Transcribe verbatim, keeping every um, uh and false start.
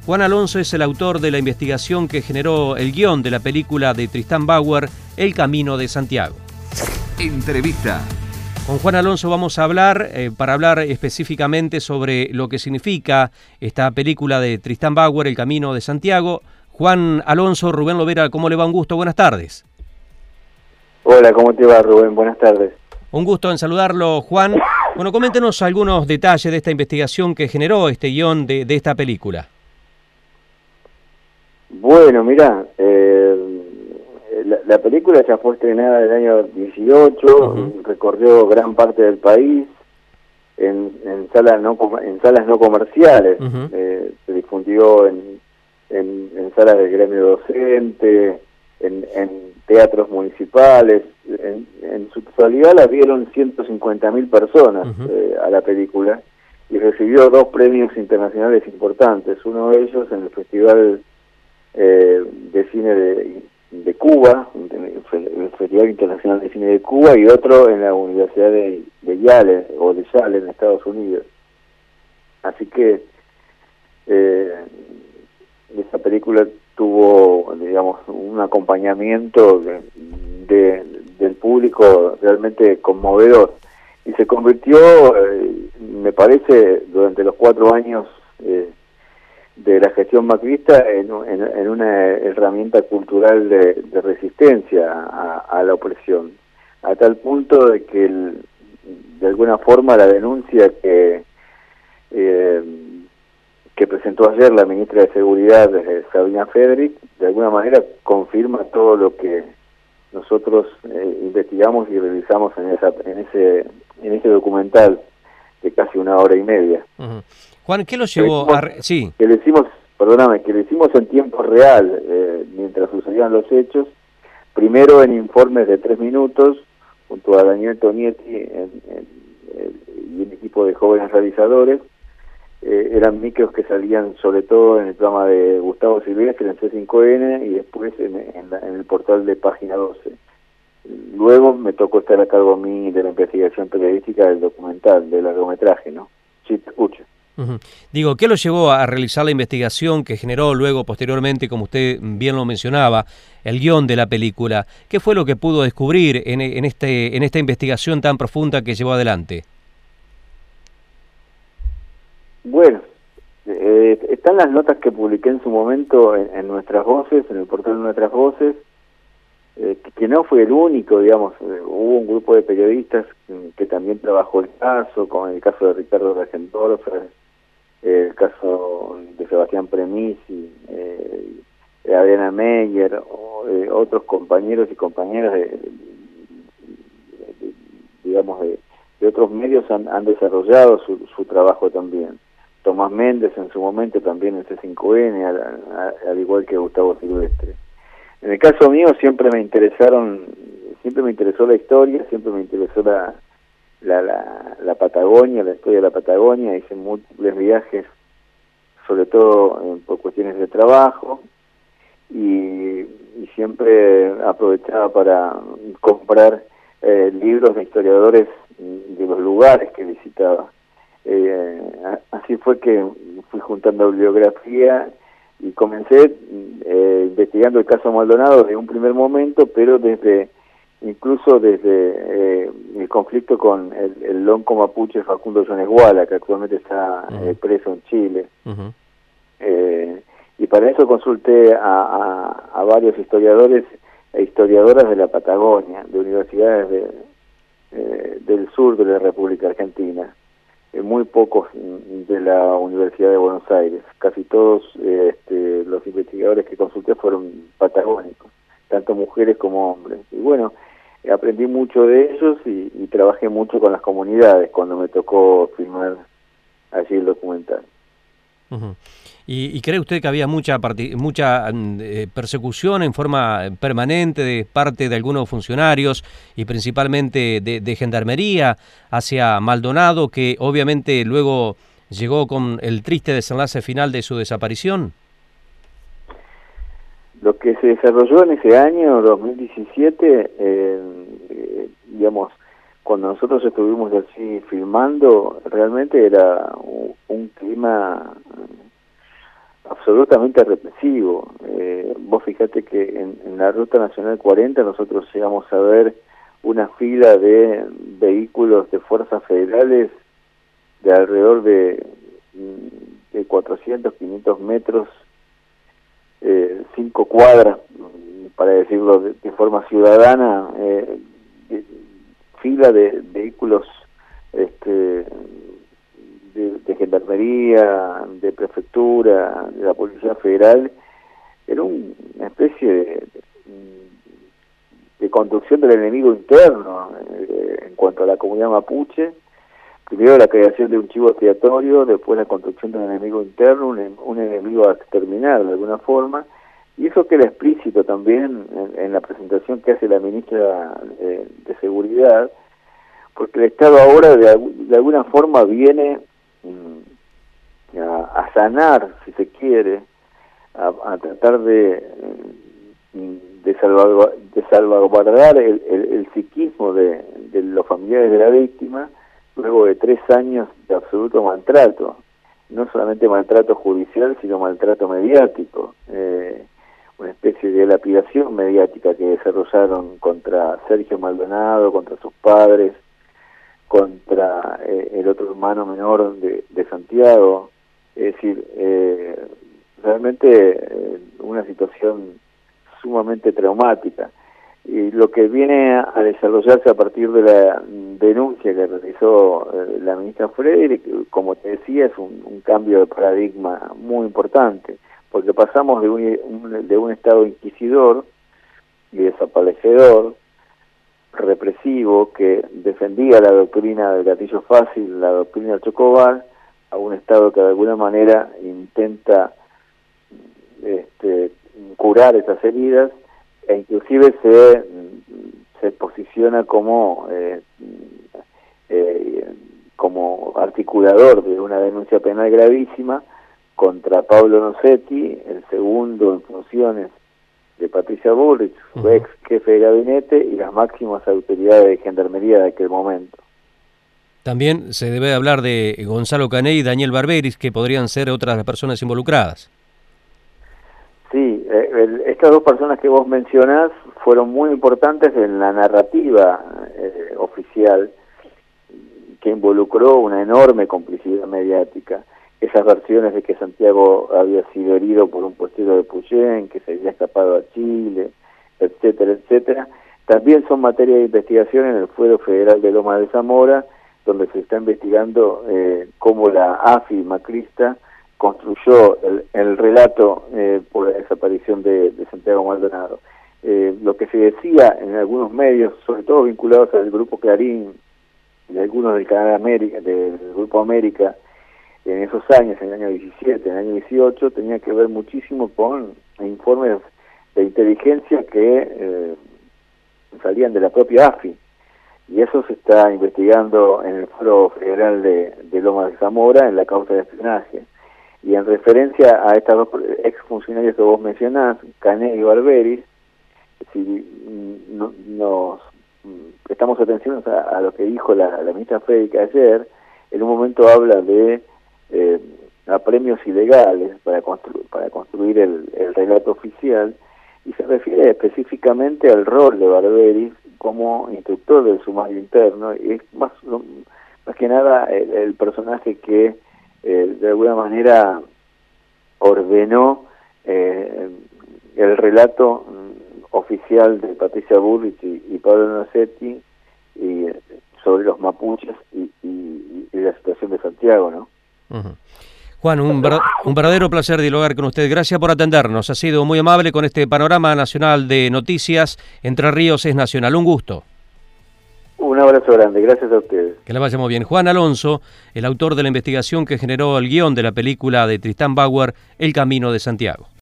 Juan Alonso es el autor de la investigación que generó el guión de la película de Tristán Bauer, El Camino de Santiago. Entrevista. Con Juan Alonso vamos a hablar, eh, para hablar específicamente sobre lo que significa esta película de Tristán Bauer, El Camino de Santiago. Juan Alonso, Rubén Lovera, ¿cómo le va? Un gusto, buenas tardes. Hola, ¿cómo te va, Rubén? Buenas tardes. Un gusto en saludarlo, Juan. Bueno, coméntenos algunos detalles de esta investigación que generó este guión de, de esta película. Bueno, mirá, eh, la, la película ya fue estrenada en el año dieciocho, uh-huh. Recorrió gran parte del país en, en salas no en salas no comerciales, uh-huh. eh, se difundió en, en, en salas del gremio docente, en, en teatros municipales. En, en su totalidad la vieron ciento cincuenta mil personas uh-huh. eh, a la película, y recibió dos premios internacionales importantes, uno de ellos en el Festival eh, de Cine de, de Cuba, el Festival Internacional de Cine de Cuba, y otro en la Universidad de, de Yale, o de Yale en Estados Unidos. Así que eh, esa película tuvo, digamos, un acompañamiento de, de, del público realmente conmovedor, y se convirtió, eh, me parece, durante los cuatro años eh, de la gestión macrista en, en, en una herramienta cultural de, de resistencia a, a la opresión, a tal punto de que el, de alguna forma la denuncia que eh, que presentó ayer la ministra de Seguridad, Sabina Frederick, de alguna manera confirma todo lo que nosotros eh, investigamos y realizamos en esa en ese en ese documental de casi una hora y media. Uh-huh. Juan, ¿qué lo llevó hicimos, a...? Re... Sí. Que lo hicimos, perdóname, que lo hicimos en tiempo real, eh, mientras sucedían los hechos, primero en informes de tres minutos, junto a Daniel Tonietti en, en, en, y un equipo de jóvenes realizadores. Eh, eran micros que salían sobre todo en el programa de Gustavo Silvestre en C cinco N y después en, en, la, en el portal de Página doce. Luego me tocó estar a cargo a mí de la investigación periodística del documental, del largometraje, ¿no? Sí, te escucho. Uh-huh. Digo, ¿qué lo llevó a realizar la investigación que generó luego, posteriormente, como usted bien lo mencionaba, el guión de la película? ¿Qué fue lo que pudo descubrir en, en, este, en esta investigación tan profunda que llevó adelante? Bueno, eh, están las notas que publiqué en su momento en, en Nuestras Voces, en el portal de Nuestras Voces, eh, que, que no fue el único, digamos, eh, hubo un grupo de periodistas que, que también trabajó el caso, como el caso de Ricardo Regendorfer, eh, el caso de Sebastián Premisi, eh, de Adriana Meyer, o, eh, otros compañeros y compañeras de, de, de digamos, de, de otros medios han, han desarrollado su, su trabajo también. Tomás Méndez en su momento también en C cinco N, al, al, al igual que Gustavo Silvestre. En el caso mío siempre me interesaron, siempre me interesó la historia, siempre me interesó la, la, la, la Patagonia, la historia de la Patagonia. Hice múltiples viajes, sobre todo eh, por cuestiones de trabajo, y, y siempre aprovechaba para comprar eh, libros de historiadores de los lugares que visitaba. Eh, así fue que fui juntando bibliografía y comencé eh, investigando el caso Maldonado desde un primer momento, pero desde incluso desde eh, el conflicto con el, el lonco mapuche Facundo Yonesguala, que actualmente está uh-huh. eh, preso en Chile. Uh-huh. eh, y para eso consulté a, a, a varios historiadores e historiadoras de la Patagonia, de universidades de, eh, del sur de la República Argentina. Muy pocos de la Universidad de Buenos Aires. Casi todos eh, este, los investigadores que consulté fueron patagónicos, tanto mujeres como hombres. Y bueno, aprendí mucho de ellos y, y trabajé mucho con las comunidades cuando me tocó filmar allí el documental. Uh-huh. ¿Y, ¿Y cree usted que había mucha mucha eh, persecución en forma permanente de parte de algunos funcionarios y principalmente de, de Gendarmería hacia Maldonado, que obviamente luego llegó con el triste desenlace final de su desaparición? Lo que se desarrolló en ese año, dos mil diecisiete, eh, eh, digamos, cuando nosotros estuvimos así filmando, realmente era un, un clima absolutamente represivo. Eh, vos fíjate que en, en la Ruta Nacional cuarenta nosotros llegamos a ver una fila de vehículos de fuerzas federales de alrededor de, de cuatrocientos, quinientos metros, eh, cinco cuadras, para decirlo de, de forma ciudadana, eh, de, fila de vehículos este, de, de gendarmería, de prefectura, de la Policía Federal. Era un, una especie de, de conducción del enemigo interno eh, en cuanto a la comunidad mapuche. Primero la creación de un chivo expiatorio, después la construcción de un enemigo interno, un, un enemigo a exterminar de alguna forma, y eso queda explícito también en, en la presentación que hace la ministra eh, de Seguridad, porque el Estado ahora de, de alguna forma viene mm, a, a sanar, si se quiere, a, a tratar de, de, salvagu de salvaguardar el, el, el psiquismo de, de los familiares de la víctima, luego de tres años de absoluto maltrato, no solamente maltrato judicial, sino maltrato mediático, eh, una especie de lapidación mediática que desarrollaron contra Sergio Maldonado, contra sus padres, contra eh, el otro hermano menor de, de Santiago. Es decir, eh, realmente eh, una situación sumamente traumática. Y lo que viene a desarrollarse a partir de la denuncia que realizó eh, la ministra Freire, como te decía, es un, un cambio de paradigma muy importante, porque pasamos de un, un, de un Estado inquisidor y desaparecedor, represivo, que defendía la doctrina del gatillo fácil, la doctrina del Chocobar, a un Estado que de alguna manera intenta este, curar esas heridas, e inclusive se, se posiciona como eh, eh, como articulador de una denuncia penal gravísima contra Pablo Nocetti, el segundo en funciones de Patricia Bullrich, su uh-huh. ex jefe de gabinete, y las máximas autoridades de gendarmería de aquel momento. También se debe hablar de Gonzalo Caney y Daniel Barberis, que podrían ser otras personas involucradas. Sí, eh, el, estas dos personas que vos mencionás fueron muy importantes en la narrativa eh, oficial, que involucró una enorme complicidad mediática. Esas versiones de que Santiago había sido herido por un postero de Puyén, que se había escapado a Chile, etcétera, etcétera, también son materia de investigación en el Fuero Federal de Lomas de Zamora, donde se está investigando eh, cómo la A F I macrista construyó el, el relato eh, por la desaparición de, de Santiago Maldonado. Eh, lo que se decía en algunos medios, sobre todo vinculados al Grupo Clarín y algunos del Canal América, del Grupo América, en esos años, en el año diecisiete, en el año dieciocho, tenía que ver muchísimo con informes de inteligencia que eh, salían de la propia A F I, y eso se está investigando en el Foro Federal de, de Lomas de Zamora, en la causa de espionaje. Y en referencia a estas dos exfuncionarios que vos mencionás, Caney y Barberis, si no, nos prestamos atención a, a lo que dijo la, la ministra Freire ayer, en un momento habla de eh, apremios ilegales para, constru para construir el, el relato oficial, y se refiere específicamente al rol de Barberis como instructor del sumario interno, y es más, más que nada el, el personaje que eh, de alguna manera ordenó eh, el relato mm, oficial de Patricia Bullrich y, y Pablo Nocetti y, sobre los mapuches y, y, y la situación de Santiago, ¿no? Uh-huh. Juan, un, ver, un verdadero placer dialogar con usted. Gracias por atendernos. Ha sido muy amable con este panorama nacional de noticias. Entre Ríos es nacional. Un gusto. Un abrazo grande. Gracias a ustedes. Que la vaya muy bien. Juan Alonso, el autor de la investigación que generó el guión de la película de Tristán Bauer, El Camino de Santiago.